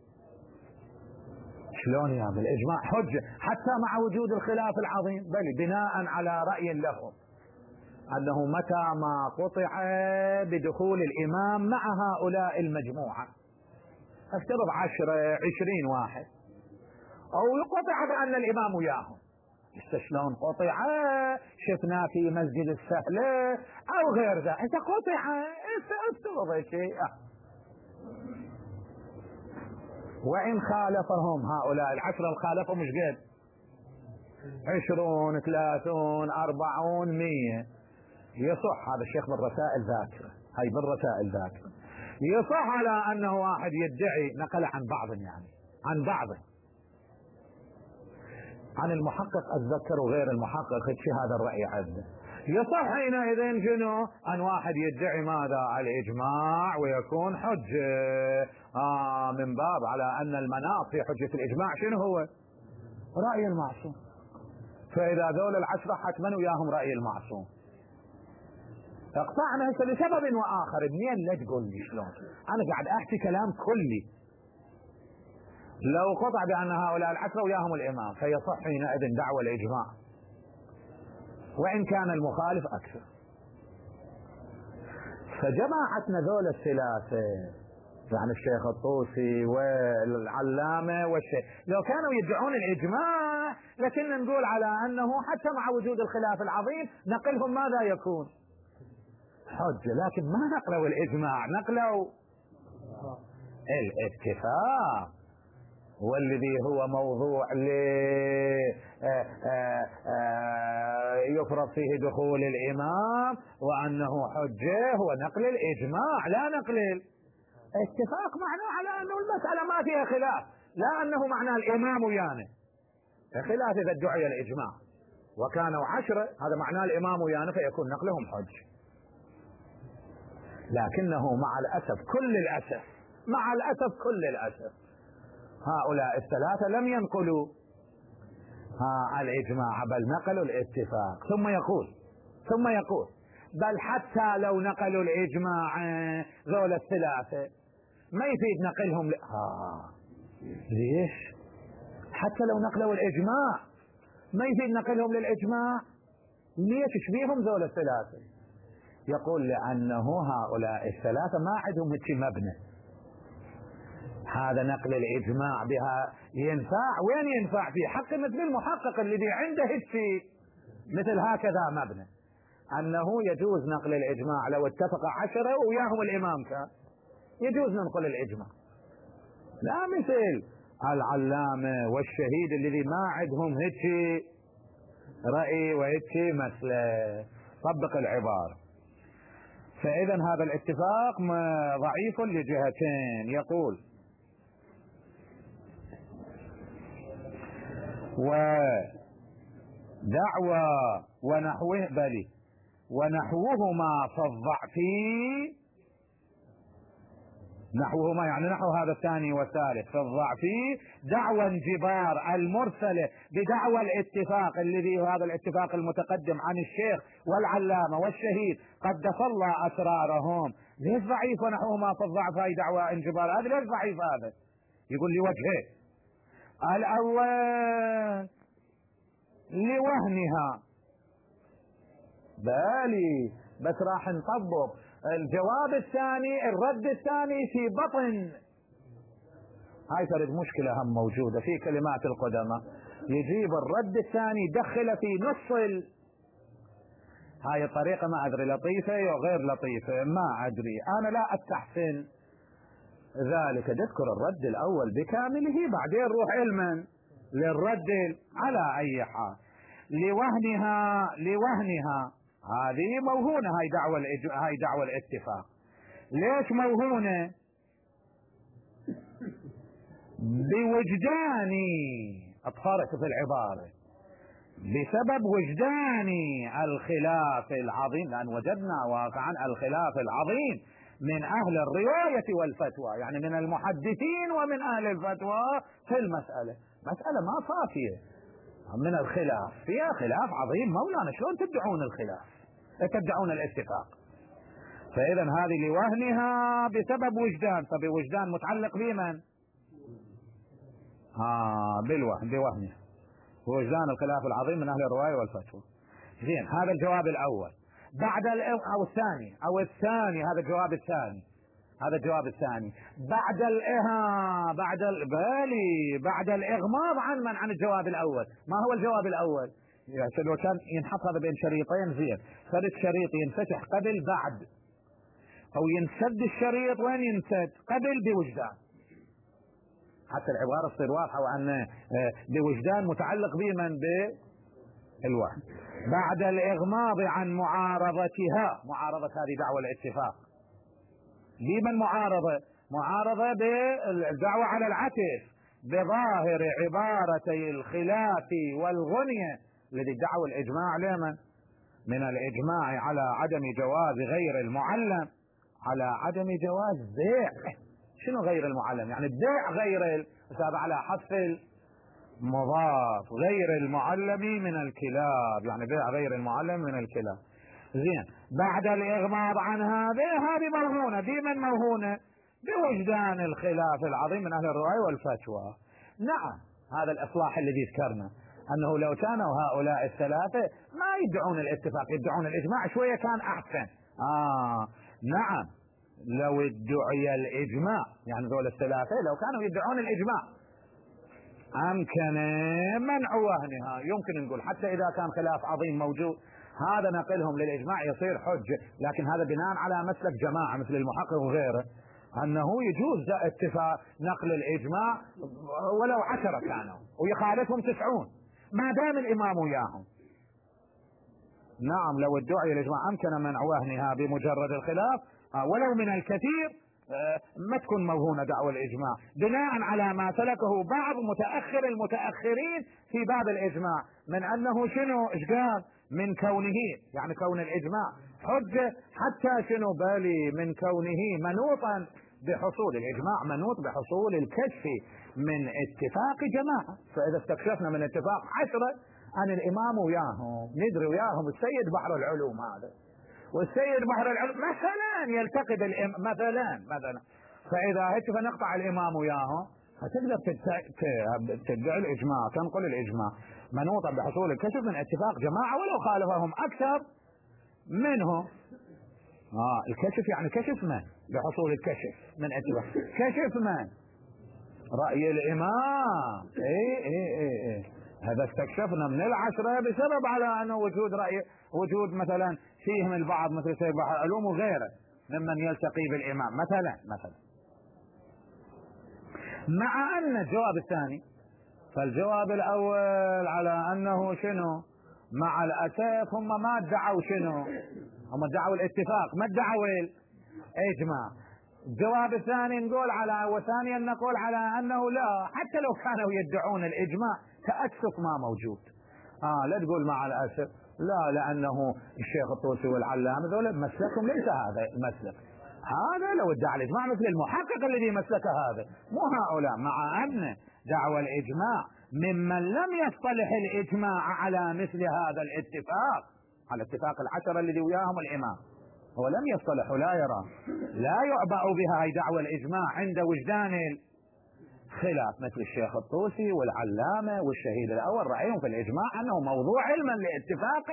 A: شلون يا الإجماع حجة حتى مع وجود الخلاف العظيم؟ بل بناء على رأي لهم أنه متى ما قطع بدخول الإمام مع هؤلاء المجموعة، افترض 10-20 واحد، أو يقطع بأن الإمام وياهم، شلون قطع؟ شفنا في مسجد السهلة أو غير ذا، أنت قطع افترض شيء. وإن خالفهم هؤلاء 10 الخالفوا مش قد 20 30 40 100 يصح. هذا الشيخ بالرسائل ذاكرة، هاي بالرسائل ذاكرة، يصح على أنه واحد يدعي نقل عن بعض، يعني عن بعض، عن المحقق أتذكر وغير المحقق في هذا الرأي عنده، يصح حينئذ شنو؟ أن واحد يدعي ماذا؟ الإجماع، ويكون حجة من باب على أن المناط في حجة الإجماع شنو هو؟ رأي المعصوم. فإذا ذول 10 حتما وياهم رأي المعصوم، اقطعنا هسه لسبب وآخر. منين لا تقول لي شلون؟ أنا قاعد أحكي كلام كلي. لو قطع بأن هؤلاء 10 وياهم الإمام فيصح حينئذ دعوى الإجماع، وإن كان المخالف أكثر. فجماعتنا ذول الثلاثة، يعني الشيخ الطوسي والعلامة والشيخ، لو كانوا يدعون الإجماع لكن نقول على أنه حتى مع وجود الخلاف العظيم نقلهم ماذا يكون؟ حجة. لكن ما نقلوا الإجماع، نقلوا الاتفاق، والذي هو موضوع يفرض فيه دخول الإمام وأنه حجة، هو نقل الإجماع لا نقل الاتفاق. معناه على أنه المسألة ما فيها خلاف، لا أنه معناه الإمام ويانا، خلاف إذا ادعي الإجماع وكانوا 10 هذا معناه الإمام ويانا فيكون نقلهم حج. لكنه مع الأسف كل الأسف هؤلاء الثلاثة لم ينقلوا الإجماع، بل نقلوا الاتفاق. ثم يقول بل حتى لو نقلوا الإجماع ذول الثلاثة ما يفيد نقلهم ليش؟ حتى لو نقلوا الإجماع ما يفيد نقلهم للإجماع. ليش تشبيهم ذول الثلاثة؟ يقول لأنه هؤلاء الثلاثة ما عندهم مبنى. هذا نقل الإجماع بها ينفع، وين ينفع؟ في حق مثل المحقق الذي عنده شيء مثل هكذا مبنى، أنه يجوز نقل الإجماع لو اتفق 10 وياهم الإمام كان يجوز ننقل الإجماع، لا مثل العلامة والشهيد الذي ما عندهم هيك رأي وهيك مسألة. طبق العبارة. فإذا هذا الاتفاق ضعيف لجهتين. يقول ودعوى ونحوهما فالضعف، نحوهما يعني نحو هذا الثاني والثالث، فالضعف دعوى انجبار المرسلة بدعوى الاتفاق الذي هذا الاتفاق المتقدم عن الشيخ والعلامة والشهيد قدس الله أسرارهم. ليش ضعيف ونحوهما فالضعف؟ هاي دعوى انجبار، هذا ليش ضعيف؟ هذا يقول لي وجهه. الأول لوهنها، بالي بس راح نطبق الجواب الثاني، الرد الثاني في بطن. هاي ترد مشكلة هم موجودة في كلمات القدماء، يجيب الرد الثاني دخل في نص هاي الطريقة ما أدري لطيفة أو غير لطيفة، ما أدري، أنا لا أستحسن ذلك. تذكر الرد الأول بكامله، بعدين روح علما للرد على أي حال. لوهنها هذه موهونة، هاي دعوة الاتفاق. ليش موهونة؟ بوجداني، أطفرت في العبارة، بسبب وجدان الخلاف العظيم، لأن وجدنا واقعا الخلاف العظيم من أهل الرواية والفتوى، يعني من المحدثين ومن أهل الفتوى في المسألة. مسألة ما صافية من الخلاف، فيها خلاف عظيم مولانا، شلون تدعون الخلاف، تدعون الاتفاق؟ فإذا هذه لوهنها بسبب وجدان. طب وجدان متعلق بمن؟ بوهنها، وجدان الخلاف العظيم من أهل الرواية والفتوى. زين، هذا الجواب الأول. بعد الثاني، هذا الجواب الثاني، بعد الإغماض عن الجواب الأول. ما هو الجواب الأول؟ يعني لو كان ينحط هذا بين شريطين، زين، فرد شريط ينفتح قبل بعد، أو ينسد الشريط وين ينسد؟ قبل بوجدان، حتى العبارة تصير واضحة، وأن بوجدان متعلق بمن؟ بالوهم. بعد الإغماض عن معارضتها، معارضة هذه دعوة الاتفاق بمن؟ معارضة بالدعوة على العكس بظاهر عبارتي الخلاف والغنية، الذي دعوة الإجماع لمن؟ من الإجماع على عدم جواز غير المعلم، على عدم جواز بيع. شنو غير المعلم؟ يعني البيع غير تابع على حذف المضاف، غير المعلم من الكلاب، يعني بيع غير المعلم من الكلاب. زين، بعد الإغماض عن هذه موهونة بمن؟ موهونة بوجدان الخلاف العظيم من أهل الرواية والفتوى. نعم، هذا الإصلاح الذي ذكرنا، أنه لو كانوا هؤلاء الثلاثة ما يدعون الاتفاق، يدعون الإجماع، شوية كان أحسن. نعم، لو ادعي الإجماع، يعني ذول الثلاثة لو كانوا يدعون الإجماع أمكن منع وهنها. يمكن نقول حتى إذا كان خلاف عظيم موجود، هذا نقلهم للإجماع يصير حجة، لكن هذا بناء على مسلك جماعة مثل المحقق وغيره، أنه يجوز اتفاق نقل الإجماع ولو 10 كانوا ويخالفهم 90 ما دام الإمام وياهم. نعم، لو ادعي الإجماع أمكن منع وهنها بمجرد الخلاف ولو من الكثير، ما تكون موهونة دعوة الإجماع بناء على ما سلكه بعض المتأخرين في باب الإجماع، من أنه شنو؟ إيش قال؟ من كونه، يعني كون الإجماع حجة، حتى شنو بالي من كونه منوطا بحصول الإجماع، منوط بحصول الكشف من اتفاق جماعة. فإذا استكشفنا من اتفاق 10 أن الإمام وياهم، ندري وياهم السيد بحر العلوم هذا والسيد بحر العلوم مثلا يلتقي مثلا فإذا هيك فنقطع الإمام وياهم، فتقدر تدعي الإجماع، تنقل الإجماع منوطا بحصول الكشف من اتفاق جماعة ولو خالفهم أكثر منهم. الكشف يعني كشف من؟ بحصول الكشف من اتفاق، كشف من؟ رأي الإمام. هذا استكشفنا من 10 بسبب على أنه وجود مثلا فيهم البعض مثل سيد بحر العلوم وغيره ممن يلتقي بالإمام مثلا. مع أن الجواب الثاني، فالجواب الأول على أنه شنو؟ مع الأسف هم ما ادعوا شنو؟ هم ادعوا الاتفاق، ما ادعوا الإجماع. الجواب الثاني نقول وثانيا نقول على أنه لا، حتى لو كانوا يدعون الإجماع تأسف ما موجود. لا تقول مع الأسف، لا، لأنه الشيخ الطوسي والعلامة ذول مسلكهم ليس هذا المسلك. هذا لو ادعى الإجماع مثل المحقق الذي مسلك هذا، مو هؤلاء. مع أن دعوى الإجماع ممن لم يصطلح الإجماع على مثل هذا الاتفاق، على اتفاق 10 الذي وياهم الإمام، هو لم يصطلح، لا يرى، لا يعبأ بها هي دعوى الإجماع عند وجدان الخلاف، مثل الشيخ الطوسي والعلامة والشهيد الأول رأيهم في الإجماع أنه موضوع علما لاتفاق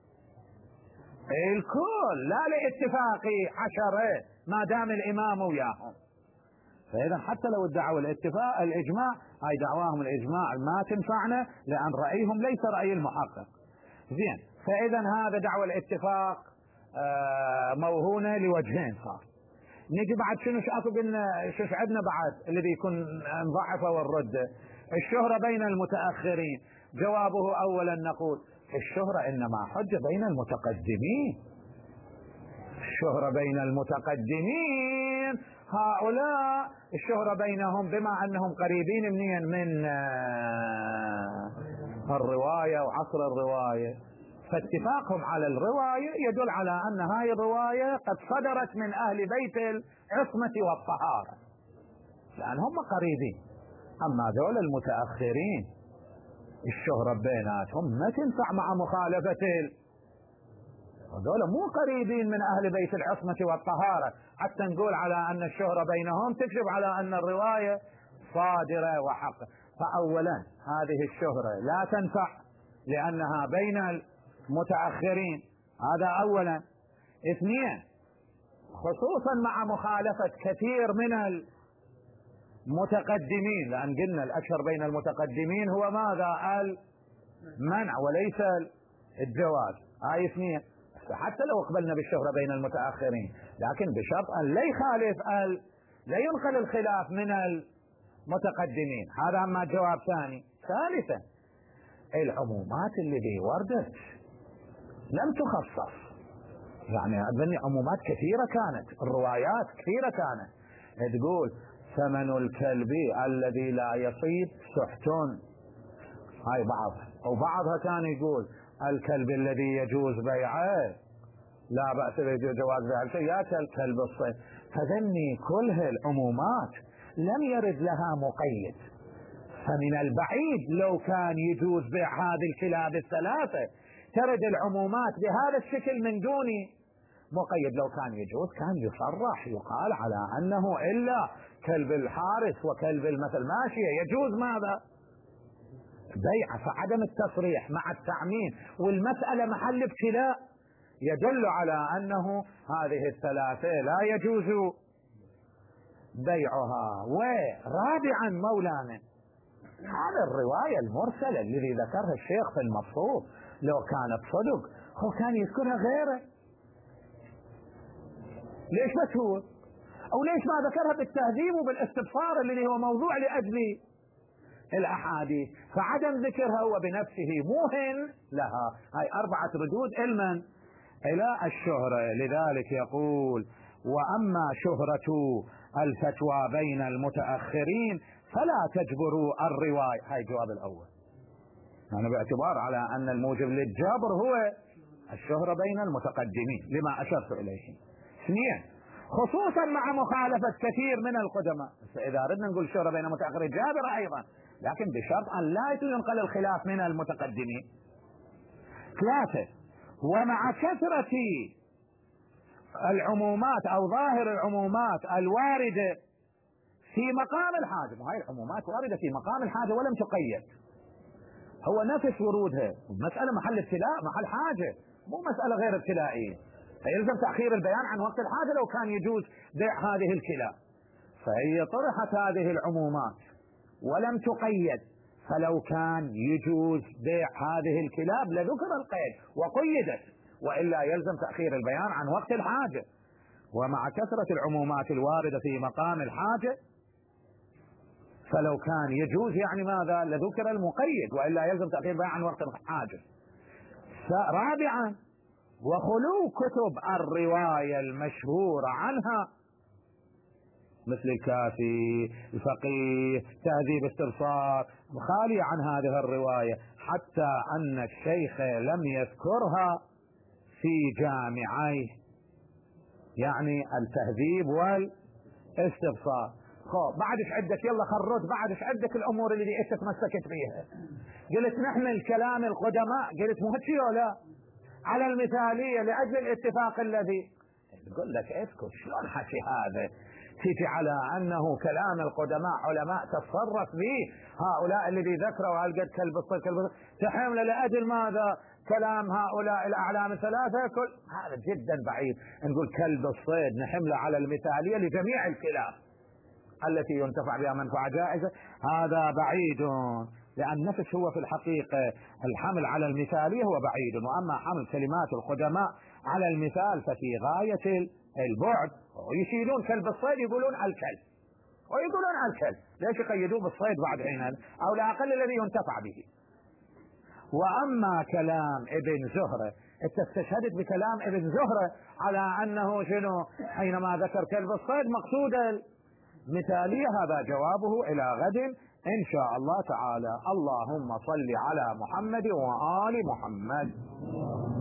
A: الكل، لا لاتفاق 10 ما دام الإمام وياهم. فإذا حتى لو ادعوا الإجماع، هاي دعواهم الإجماع ما تنفعنا، لأن رأيهم ليس رأي المحقق. زين، فإذا هذا دعوى الاتفاق موهونة لوجهين صار. نجي بعد شنو اكو قلنا شو عندنا بعد الذي يكون نضعفه والرد؟ الشهرة بين المتأخرين. جوابه أولا نقول الشهرة إنما حجة بين المتقدمين. الشهرة بين المتقدمين هؤلاء الشهرة بينهم بما أنهم قريبين من الرواية وعصر الرواية، فاتفاقهم على الرواية يدل على أن هاي الرواية قد صدرت من أهل بيت العصمة والطهارة، لأن هم قريبين. أما ذول المتأخرين الشهرة بيناتهم ما تنفع مع مخالفة ذول مو قريبين من أهل بيت العصمة والطهارة حتى نقول على أن الشهرة بينهم تكذب على أن الرواية صادرة وحق. فأولا هذه الشهرة لا تنفع لأنها بين المتأخرين، هذا أولا. اثنين، خصوصا مع مخالفة كثير من المتقدمين، لأن قلنا الأشهر بين المتقدمين هو ماذا؟ المنع وليس الجواز. هاي اثنين. حتى لو قبلنا بالشهرة بين المتأخرين لكن بشرط أن لا يخالف لا ينقل الخلاف من المتقدمين. هذا ما جواب ثاني. ثالثا، العمومات اللي وردت لم تخصص، يعني أظن عمومات كثيرة كانت، الروايات كثيرة كانت تقول ثمن الكلب الذي لا يصيد سحت، هاي بعضها، وبعضها كان يقول الكلب الذي يجوز بيعه لا بأس بجواز بيعه ياكل الكلب الصيد. فذني كلها العمومات لم يرد لها مقيد، فمن البعيد لو كان يجوز بيع هذه الكلاب الثلاثة ترد العمومات بهذا الشكل من دون مقيد. لو كان يجوز كان يصرح يقال على أنه إلا كلب الحارس وكلب المثل ماشية يجوز ماذا؟ بيع. فعدم التصريح مع التعميم والمسألة محل ابتلاء يدل على أنه هذه الثلاثة لا يجوز بيعها. ورابعا مولانا، هذا الرواية المرسلة الذي ذكرها الشيخ في المفروض لو كانت صدق هو كان يذكرها غيره، ليش بس هو؟ أو ليش ما ذكرها بالتهذيب وبالاستبصار اللي هو موضوع لأجل الأحاديث؟ فعدم ذكرها هو بنفسه موهن لها. هاي 4 ردود علما إلى الشهرة. لذلك يقول وأما شهرة الفتوى بين المتأخرين فلا تجبروا الرواية. هاي جواب الأول، يعني باعتبار على أن الموجب للجبر هو الشهرة بين المتقدمين لما أشرت إليه. اثنين، خصوصا مع مخالفة كثير من القدماء. إذا ردنا نقول الشهرة بين المتأخرين جابر أيضا، لكن بشرط أن لا ينقل الخلاف من المتقدمين. ثلاثة، ومع كثرة العمومات أو ظاهر العمومات الواردة في مقام الحاجة، وهي العمومات واردة في مقام الحاجة ولم تقيد، هو نفس ورودها مسألة محل ابتلاء محل حاجة، مو مسألة غير ابتلائية، فيلزم تأخير البيان عن وقت الحاجة لو كان يجوز بيع هذه الكلاب. فهي طرحت هذه العمومات ولم تقيد، فلو كان يجوز بيع هذه الكلاب لذكر القيد وقيدت، وإلا يلزم تأخير البيان عن وقت الحاجة. ومع كثرة العمومات الواردة في مقام الحاجة فلو كان يجوز يعني ماذا؟ لذكر المقيد، وإلا يلزم تأخير البيان عن وقت الحاجة. رابعا، وخلو كتب الرواية المشهورة عنها مثل الكافي، الفقيه، تهذيب استبصار خالية عن هذه الرواية، حتى أن الشيخ لم يذكرها في جامعيه، يعني التهذيب والاستبصار. بعدش عندك يلا خرج، بعدش عندك الأمور اللي انت تمسكت فيها. قلت نحمل كلام القدماء، قلت مو هيك ولا على المثالية لأجل الاتفاق الذي يقول لك اسكت، شلون حكي هذا؟ تيجي على أنه كلام القدماء علماء تصرف به هؤلاء الذي ذكروا هالقد كلب الصيد كلب الصيد، تحمل لأجل ماذا؟ كلام هؤلاء الأعلام الثلاثة. كل هذا جدا بعيد. نقول كلب الصيد نحمله على المثالية لجميع الكلاب التي ينتفع بها منفعة جائزة، هذا بعيد. لأن النفس هو في الحقيقة الحمل على المثالية هو بعيد، وأما حمل كلمات القدماء على المثال ففي غاية البعد. ويشيلون كلب الصيد يقولون الكلب، ويقولون الكلب، ليش يقيدوه بالصيد بعد حين؟ أو لا أقل الذي ينتفع به. وأما كلام ابن زهرة، استشهدت بكلام ابن زهرة على أنه شنو حينما ذكر كلب الصيد مقصود المثالية. هذا جوابه إلى غد إن شاء الله تعالى. اللهم صل على محمد وآل محمد.